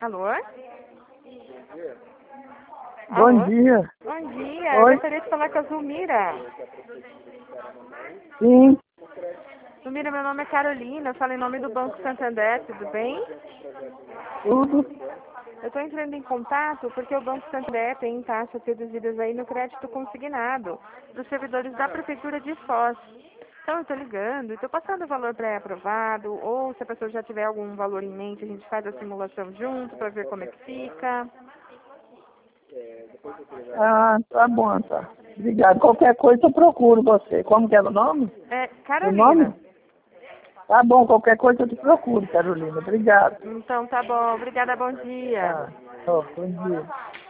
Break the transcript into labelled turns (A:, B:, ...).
A: Alô?
B: Bom
A: Alô?
B: dia.
A: Bom dia,
B: Oi?
A: eu gostaria de falar com a Zulmira.
B: Sim,
A: Zulmira, meu nome é Carolina, eu falo em nome do Banco Santander, tudo bem?
B: tudo.
A: Eu estou entrando em contato porque o Banco Santander tem taxas reduzidas aí no crédito consignado dos servidores da Prefeitura de Foz. Então eu estou ligando e estou passando o valor pré-aprovado, ou se a pessoa já tiver algum valor em mente, a gente faz a simulação junto para ver como é que fica.
B: Ah, tá bom, tá. Obrigado. Qualquer coisa eu procuro você. Como que é o nome?
A: É,
B: O nome?
A: Carolina.
B: Tá bom, qualquer coisa eu te procuro, Carolina. Obrigado.
A: Então tá bom, obrigada, bom dia.
B: Tá. Ó, bom dia.